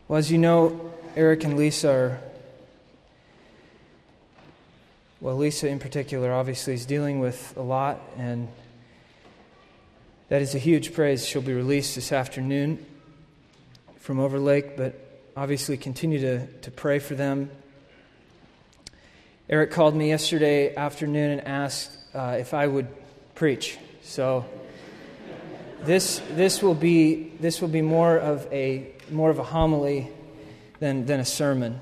Well, as you know, Eric and Lisa Lisa in particular obviously is dealing with a lot, and that is a huge praise. She'll be released this afternoon from Overlake, but obviously continue to pray for them. Eric called me yesterday afternoon and asked if I would preach. So this will be more of a homily than a sermon.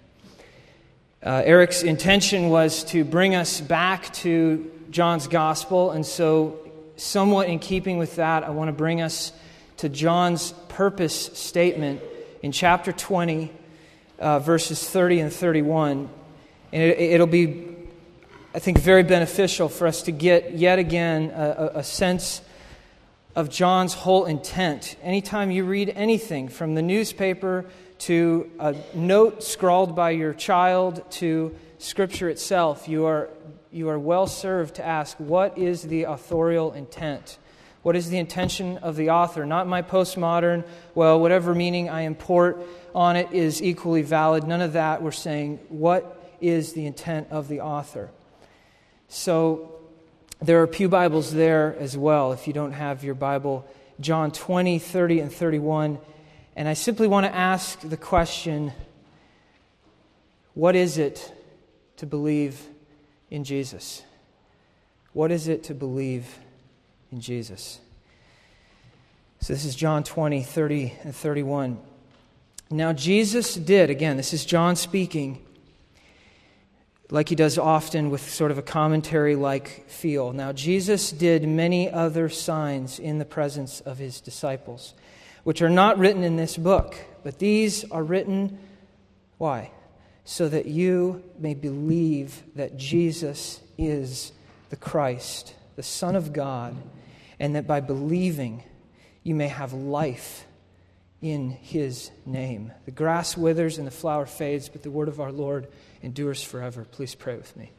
Eric's intention was to bring us back to John's Gospel, and so somewhat in keeping with that, I want to bring us to John's purpose statement in chapter 20, verses 30 and 31. And it'll be, I think, very beneficial for us to get, yet again, a sense of John's whole intent. Anytime you read anything, from the newspaper to a note scrawled by your child to Scripture itself, you are well served to ask, what is the authorial intent? What is the intention of the author? Not my postmodern, well, whatever meaning I import on it is equally valid. None of that. We're saying, what is the intent of the author? So there are pew Bibles there as well, if you don't have your Bible. John 20, 30, and 31. And I simply want to ask the question, what is it to believe in Jesus? What is it to believe in Jesus? So this is John 20, 30, and 31. Now Jesus did, again, this is John speaking, like he does often with sort of a commentary-like feel. Now Jesus did many other signs in the presence of his disciples, which are not written in this book, but these are written, why? So that you may believe that Jesus is the Christ, the Son of God, and that by believing you may have life in His name. The grass withers and the flower fades, but the word of our Lord endures forever. Please pray with me.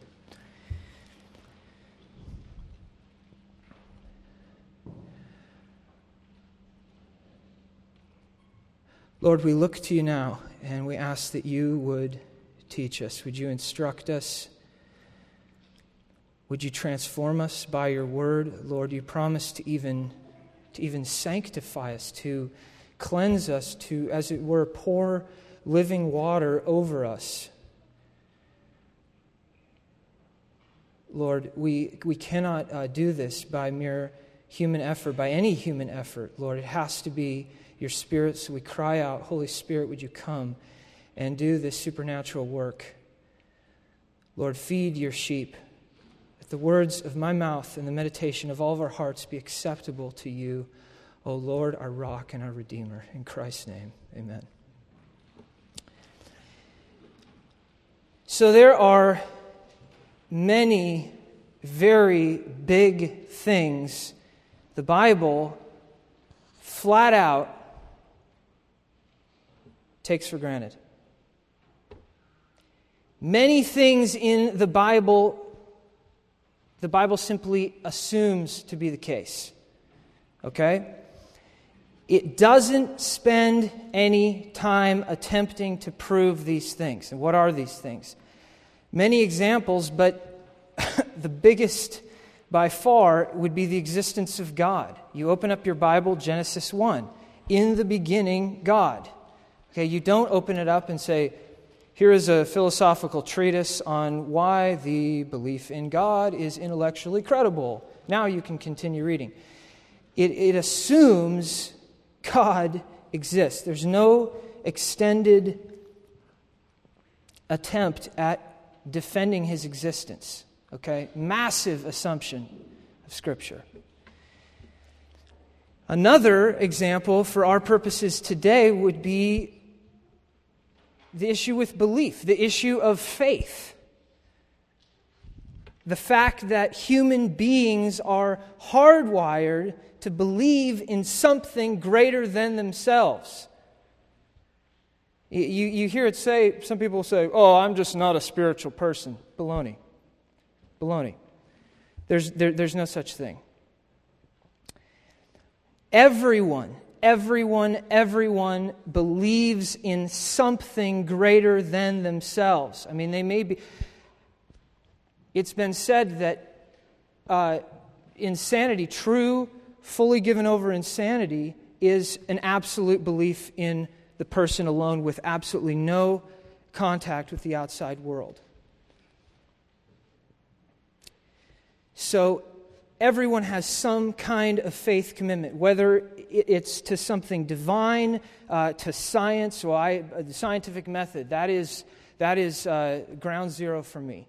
Lord, we look to you now, and we ask that you would teach us. Would you instruct us? Would you transform us by your word? Lord, you promise to even sanctify us, to cleanse us, to, as it were, pour living water over us. Lord, we cannot do this by mere human effort, by any human effort. Lord, it has to be your Spirit, so we cry out, Holy Spirit, would you come and do this supernatural work? Lord, feed your sheep. Let the words of my mouth and the meditation of all of our hearts be acceptable to you, O Lord, our rock and our Redeemer. In Christ's name, amen. So there are many very big things the Bible flat out takes for granted. Many things in the Bible simply assumes to be the case. Okay? It doesn't spend any time attempting to prove these things. And what are these things? Many examples, but the biggest by far would be the existence of God. You open up your Bible, Genesis 1. In the beginning, God. Okay, you don't open it up and say, here is a philosophical treatise on why the belief in God is intellectually credible. Now you can continue reading. It assumes God exists. There's no extended attempt at defending his existence. Okay? Massive assumption of Scripture. Another example for our purposes today would be the issue with belief, the issue of faith. The fact that human beings are hardwired to believe in something greater than themselves. You hear it say, some people say, oh, I'm just not a spiritual person. Baloney. There's no such thing. Everyone everyone believes in something greater than themselves. I mean, they may be... It's been said that insanity, true, fully given over insanity, is an absolute belief in the person alone with absolutely no contact with the outside world. So everyone has some kind of faith commitment, whether it's to something divine, to science, or the scientific method. That is ground zero for me.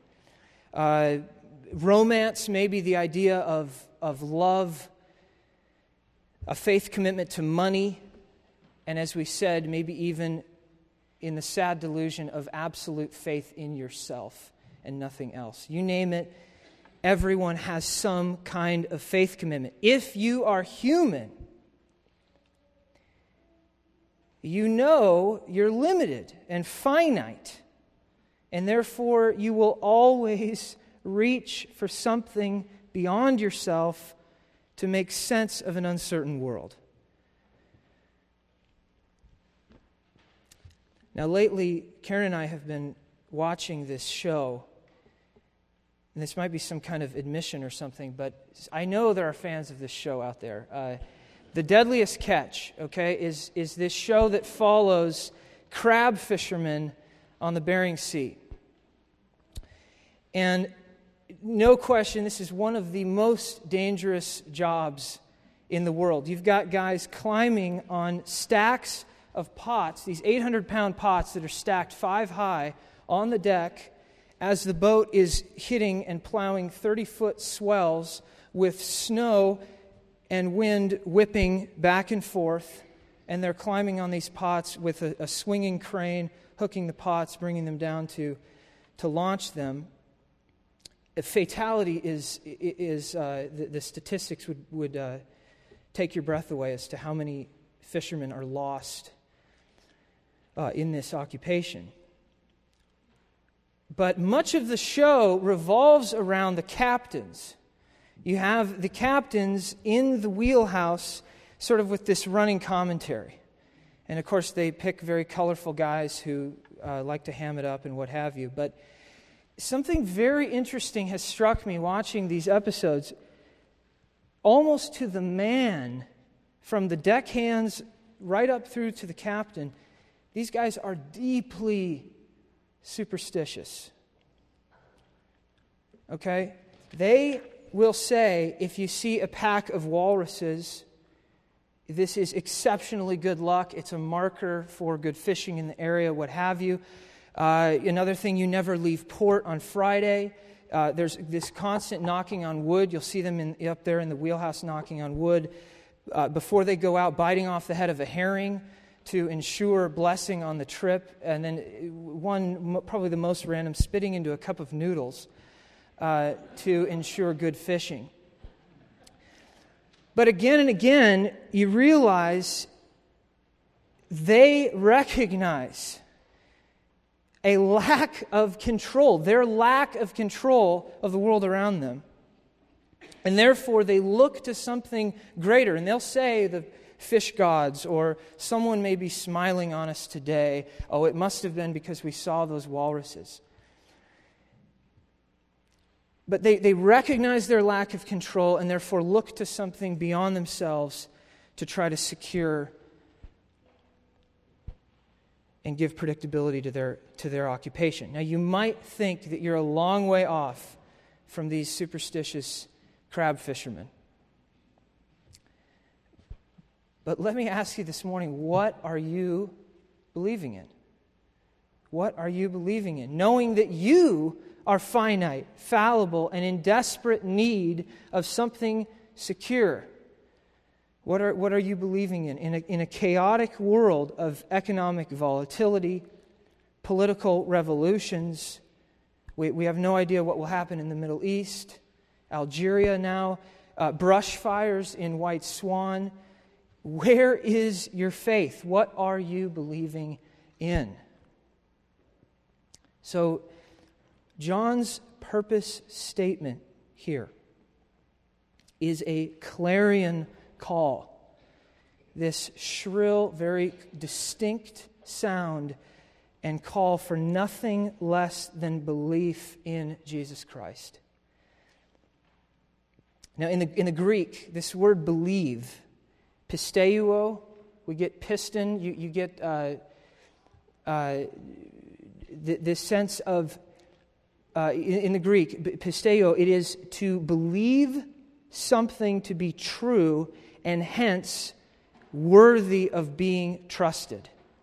Romance, maybe the idea of love, a faith commitment to money, and as we said, maybe even in the sad delusion of absolute faith in yourself and nothing else. You name it, everyone has some kind of faith commitment. If you are human, you know you're limited and finite, and therefore you will always reach for something beyond yourself to make sense of an uncertain world. Now, lately, Karen and I have been watching this show, and this might be some kind of admission or something, but I know there are fans of this show out there. The Deadliest Catch, okay, is this show that follows crab fishermen on the Bering Sea. And no question, this is one of the most dangerous jobs in the world. You've got guys climbing on stacks of pots, these 800-pound pots that are stacked 5 high on the deck as the boat is hitting and plowing 30-foot swells with snow and wind whipping back and forth, and they're climbing on these pots with a swinging crane, hooking the pots, bringing them down to launch them. Fatality is the statistics would take your breath away as to how many fishermen are lost in this occupation. But much of the show revolves around the captains. You have the captains in the wheelhouse, sort of with this running commentary. And of course, they pick very colorful guys who like to ham it up and what have you. But something very interesting has struck me watching these episodes. Almost to the man, from the deckhands right up through to the captain, these guys are deeply superstitious. Okay? They will say, if you see a pack of walruses, this is exceptionally good luck. It's a marker for good fishing in the area, what have you. Another thing, you never leave port on Friday. There's this constant knocking on wood. You'll see them up there in the wheelhouse knocking on wood. Before they go out, biting off the head of a herring to ensure blessing on the trip. And then probably the most random, spitting into a cup of noodles to ensure good fishing. But again and again, you realize they recognize a lack of control, their lack of control of the world around them. And therefore, they look to something greater. And they'll say the fish gods, or someone may be smiling on us today. Oh, it must have been because we saw those walruses. But they recognize their lack of control and therefore look to something beyond themselves to try to secure and give predictability to their occupation. Now, you might think that you're a long way off from these superstitious crab fishermen. But let me ask you this morning, what are you believing in? What are you believing in? Knowing that you are finite, fallible, and in desperate need of something secure. What are you believing in? In a chaotic world of economic volatility, political revolutions, we have no idea what will happen in the Middle East, Algeria now, brush fires in White Swan. Where is your faith? What are you believing in? So, John's purpose statement here is a clarion call. this shrill, very distinct sound and call for nothing less than belief in Jesus Christ. Now, in the Greek, this word believe, pisteuo, we get piston, you get this sense of, in the Greek, pisteuo, it is to believe something to be true and hence worthy of being trusted.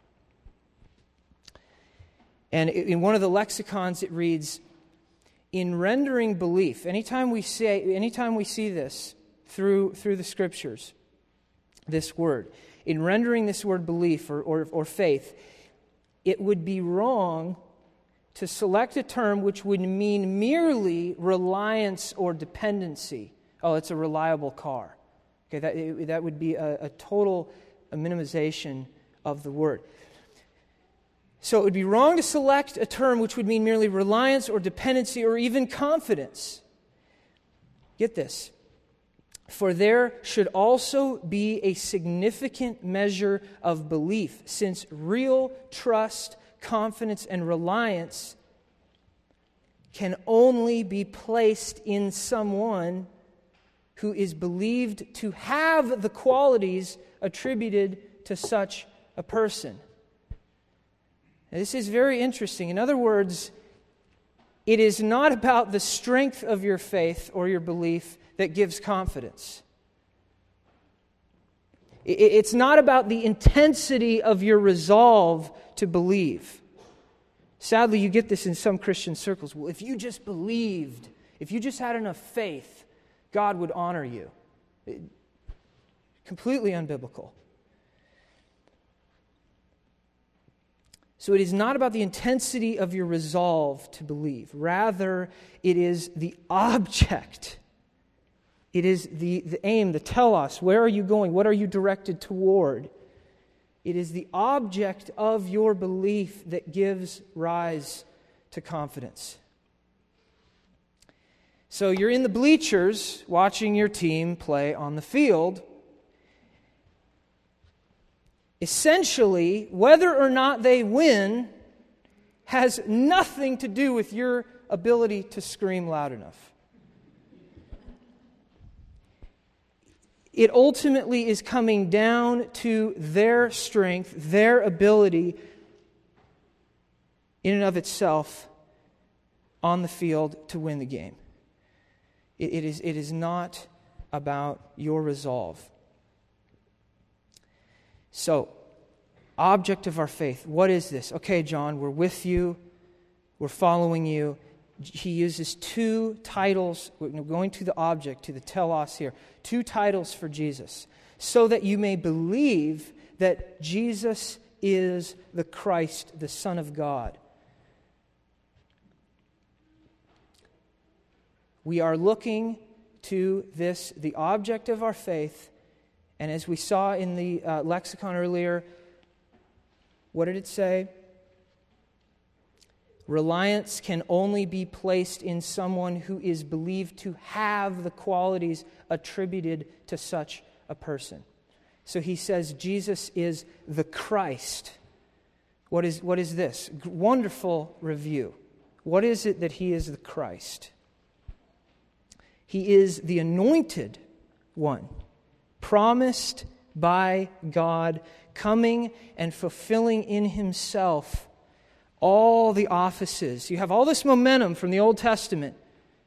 And in one of the lexicons it reads, in rendering belief, anytime we see this through the Scriptures, this word, in rendering this word belief or faith, it would be wrong to select a term which would mean merely reliance or dependency. Oh, it's a reliable car. Okay, that would be a total minimization of the word. So it would be wrong to select a term which would mean merely reliance or dependency or even confidence. Get this. For there should also be a significant measure of belief, since real trust, confidence, and reliance can only be placed in someone who is believed to have the qualities attributed to such a person. Now, this is very interesting. In other words, it is not about the strength of your faith or your belief that gives confidence. It's not about the intensity of your resolve to believe. Sadly, you get this in some Christian circles. Well, if you just believed, if you just had enough faith, God would honor you. Completely unbiblical. So it is not about the intensity of your resolve to believe. Rather, it is the object. It is the aim, the telos. Where are you going? What are you directed toward? It is the object of your belief that gives rise to confidence. So you're in the bleachers watching your team play on the field. Essentially, whether or not they win has nothing to do with your ability to scream loud enough. It ultimately is coming down to their strength, their ability in and of itself on the field to win the game. It is not about your resolve. So, object of our faith. What is this? Okay, John, we're with you. We're following you. He uses two titles. We're going to the object, to the telos here. Two titles for Jesus. So that you may believe that Jesus is the Christ, the Son of God. We are looking to this, the object of our faith. And as we saw in the lexicon earlier, what did it say? Reliance can only be placed in someone who is believed to have the qualities attributed to such a person. So he says Jesus is the Christ. What is this? Wonderful review. What is it that he is the Christ? He is the anointed one, promised by God, coming and fulfilling in himself all the offices. You have all this momentum from the Old Testament.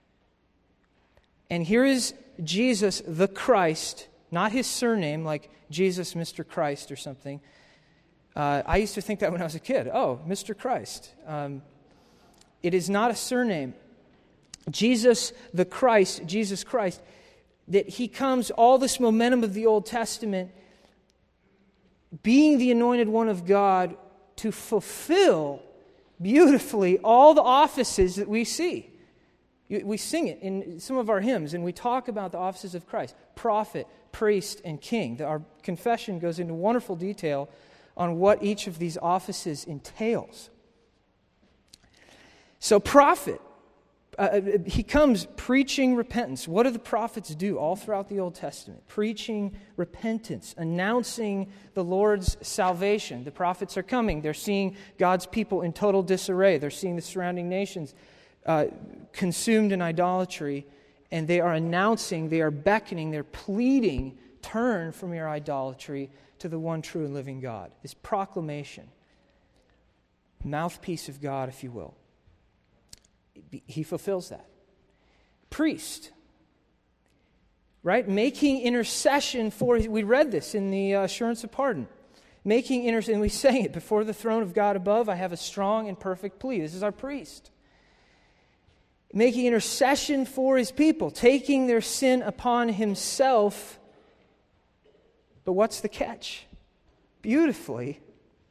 And here is Jesus, the Christ, not his surname, like Jesus, Mr. Christ or something. I used to think that when I was a kid. Oh, Mr. Christ. It is not a surname. Jesus, the Christ, Jesus Christ, that he comes, all this momentum of the Old Testament, being the anointed one of God to fulfill beautifully all the offices that we see. We sing it in some of our hymns, and we talk about the offices of Christ: prophet, priest, and king. Our confession goes into wonderful detail on what each of these offices entails. So prophet, He comes preaching repentance. What do the prophets do all throughout the Old Testament? Preaching repentance, announcing the Lord's salvation. The prophets are coming. They're seeing God's people in total disarray. They're seeing the surrounding nations consumed in idolatry, and they are announcing, they are beckoning, they're pleading, turn from your idolatry to the one true and living God. This proclamation, mouthpiece of God, if you will. He fulfills that. Priest, right? Making intercession for, we read this in the assurance of pardon. Making intercession, and we sang it, before the throne of God above, I have a strong and perfect plea. This is our priest. Making intercession for his people, taking their sin upon himself. But what's the catch? Beautifully,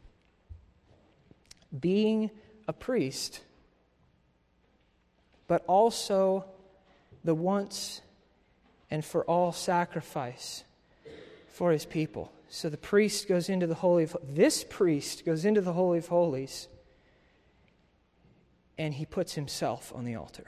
being a priest, but also the once and for all sacrifice for his people. So the priest goes into the Holy of Holies. This priest goes into the Holy of Holies, and he puts himself on the altar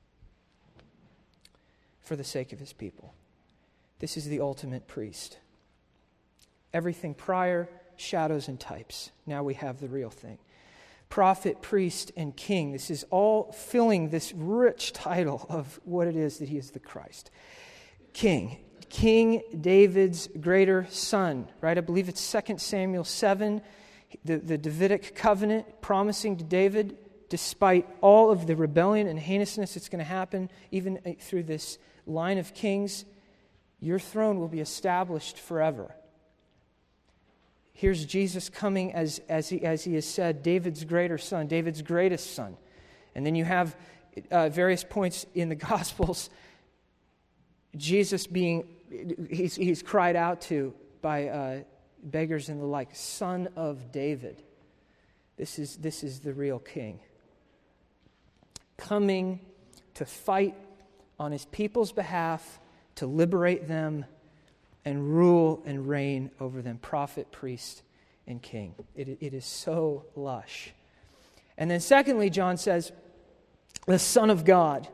for the sake of his people. This is the ultimate priest. Everything prior, shadows and types. Now we have the real thing. Prophet, priest, and king. This is all filling this rich title of what it is that he is the Christ. King. King David's greater son, right? I believe it's 2 Samuel 7, the Davidic covenant promising to David, despite all of the rebellion and heinousness that's going to happen, even through this line of kings, your throne will be established forever. Here's Jesus coming as he has said, David's greater son, David's greatest son. And then you have various points in the Gospels, Jesus he's cried out to by beggars and the like, Son of David. This is the real king. Coming to fight on his people's behalf, to liberate them, and rule and reign over them. Prophet, priest, and king. It is so lush. And then secondly, John says, the Son of God.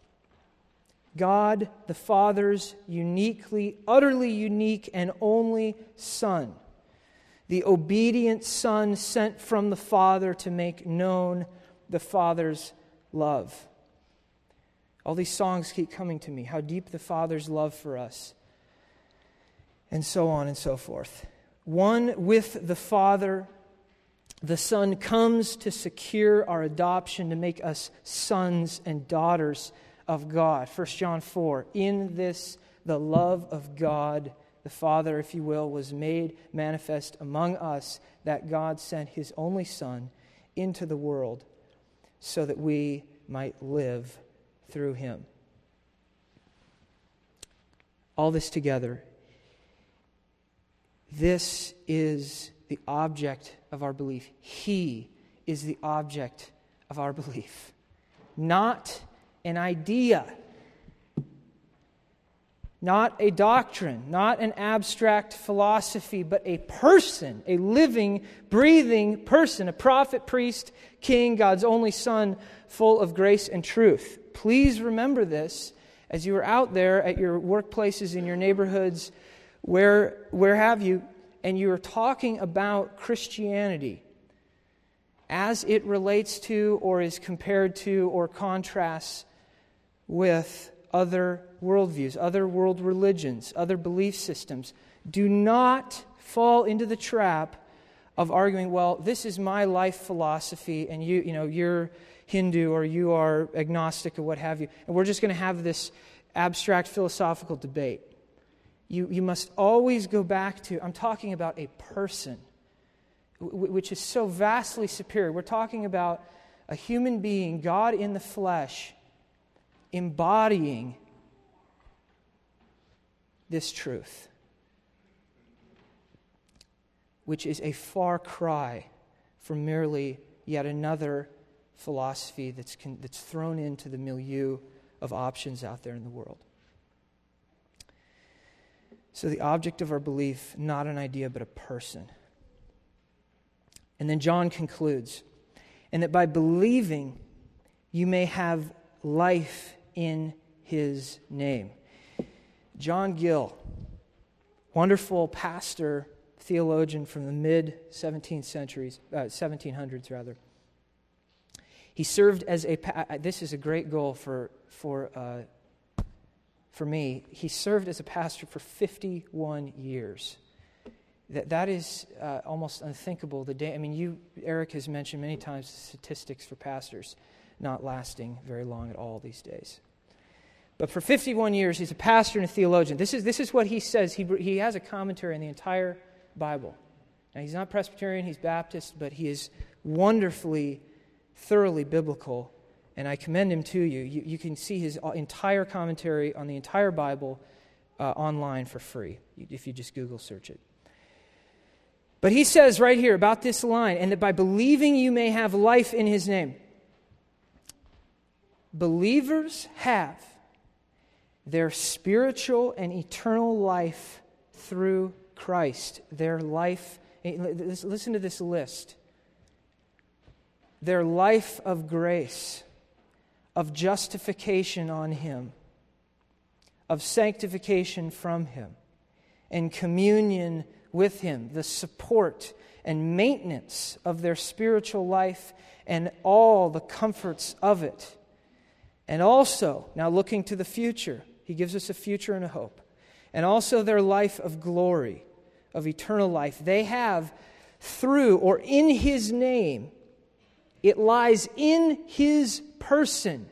God, the Father's uniquely, utterly unique and only Son. The obedient Son sent from the Father to make known the Father's love. All these songs keep coming to me. How deep the Father's love for us. And so on and so forth. One with the Father, the Son comes to secure our adoption, to make us sons and daughters of God. 1 John 4, in this the love of God, the Father, if you will, was made manifest among us, that God sent His only Son into the world so that we might live through Him. All this together, this is the object of our belief. He is the object of our belief. Not an idea, not a doctrine, not an abstract philosophy, but a person, a living, breathing person, a prophet, priest, king, God's only Son, full of grace and truth. Please remember this as you are out there at your workplaces, in your neighborhoods, where have you, and you are talking about Christianity as it relates to or is compared to or contrasts with other worldviews, other world religions, other belief systems. Do not fall into the trap of arguing, well, this is my life philosophy, and you're Hindu or you are agnostic or what have you, and we're just going to have this abstract philosophical debate. You must always go back to, I'm talking about a person, which is so vastly superior. We're talking about a human being, God in the flesh, embodying this truth, which is a far cry from merely yet another philosophy that's thrown into the milieu of options out there in the world. So the object of our belief, not an idea, but a person. And then John concludes, and that by believing you may have life in His name. John Gill, wonderful pastor, theologian from the mid-1700s rather. He served as this is a great goal for me. He served as a pastor for 51 years. That is almost unthinkable. Eric has mentioned many times the statistics for pastors not lasting very long at all these days. But for 51 years, he's a pastor and a theologian. This is what he says. He has a commentary on the entire Bible. Now, he's not Presbyterian, he's Baptist, but he is wonderfully, thoroughly biblical, and I commend him to you. You can see his entire commentary on the entire Bible online for free, if you just Google search it. But he says right here about this line, and that by believing you may have life in His name. Believers have their spiritual and eternal life through Christ. Their life, listen to this list. Their life of grace, of justification on Him, of sanctification from Him, and communion with Him, the support and maintenance of their spiritual life and all the comforts of it. And also, now looking to the future, He gives us a future and a hope. And also their life of glory, of eternal life. They have through or in His name, it lies in His person.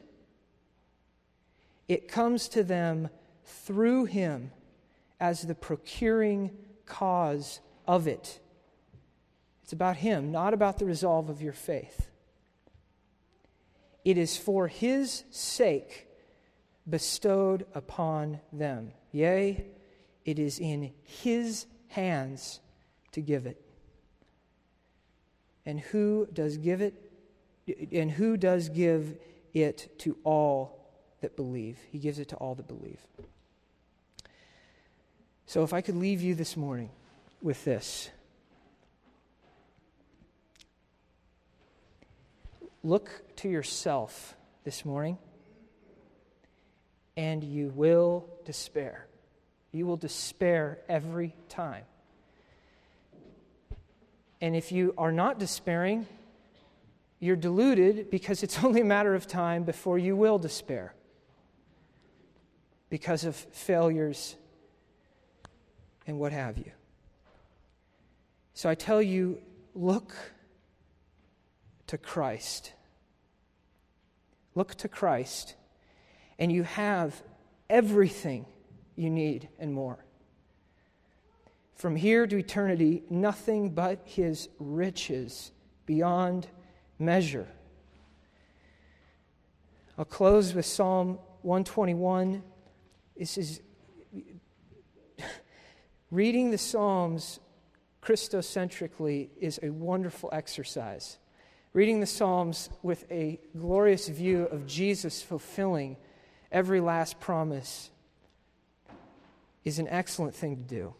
It comes to them through Him as the procuring cause of it. It's about Him, not about the resolve of your faith. It is for His sake bestowed upon them. Yea, it is in His hands to give it. And who does give it? And who does give it to all that believe? He gives it to all that believe. So if I could leave you this morning with this. Look to yourself this morning, and you will despair. You will despair every time. And if you are not despairing, you're deluded, because it's only a matter of time before you will despair because of failures and what have you. So I tell you, look to Christ. Look to Christ, and you have everything you need and more. From here to eternity, nothing but His riches beyond measure. I'll close with Psalm 121. This is reading the Psalms Christocentrically is a wonderful exercise. Reading the Psalms with a glorious view of Jesus fulfilling every last promise is an excellent thing to do.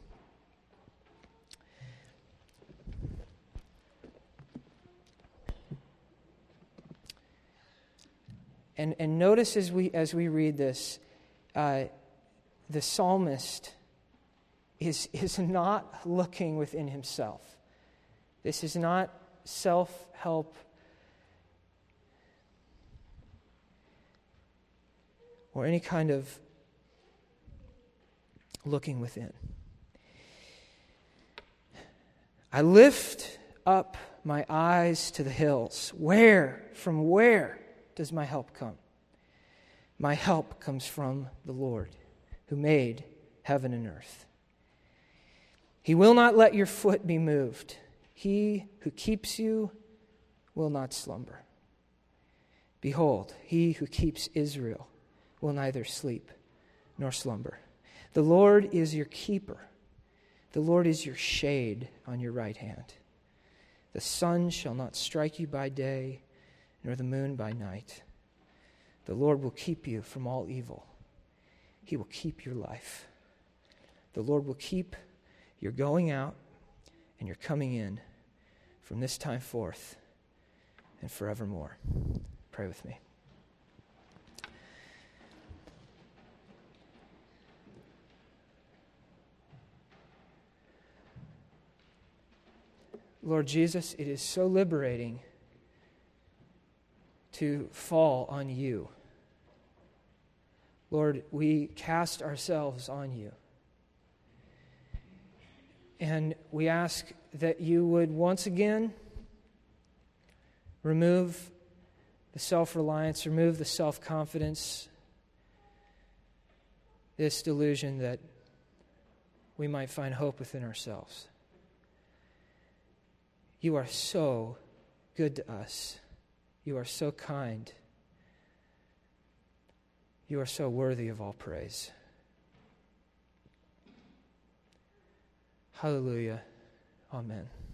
And notice as we read this, the psalmist is not looking within himself. This is not self-help or any kind of looking within. I lift up my eyes to the hills. From where does my help come? My help comes from the Lord, who made heaven and earth. He will not let your foot be moved. He who keeps you will not slumber. Behold, He who keeps Israel will neither sleep nor slumber. The Lord is your keeper. The Lord is your shade on your right hand. The sun shall not strike you by day, nor the moon by night. The Lord will keep you from all evil. He will keep your life. The Lord will keep your going out and your coming in from this time forth and forevermore. Pray with me. Lord Jesus, it is so liberating to fall on you. Lord, we cast ourselves on you. And we ask that you would once again remove the self-reliance, remove the self-confidence, this delusion that we might find hope within ourselves. You are so good to us. You are so kind. You are so worthy of all praise. Hallelujah. Amen.